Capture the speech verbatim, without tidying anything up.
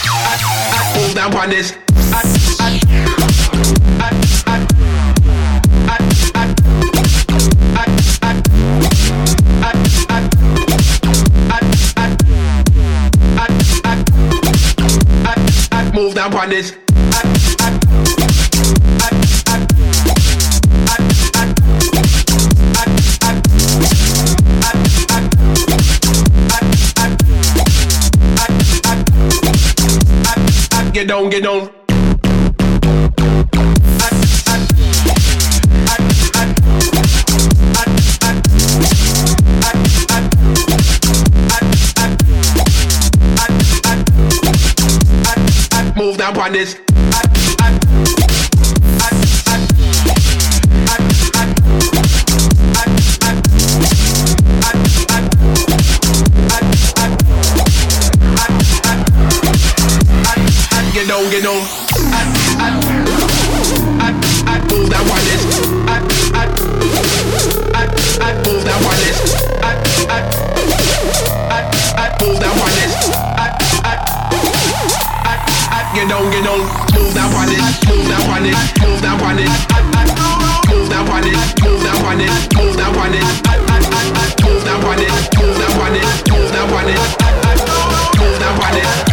Move down on this. Move down on this. Get on, get on. Move down on this. Get on, get on. Move down on this. Move down on this. Move down on this. Get on, get on. Move down on it. Move down on it. Move down on it. Move down on it. Move down on it. Move down on it. Move down on it. Move down on it. Move down on it. Move down on it.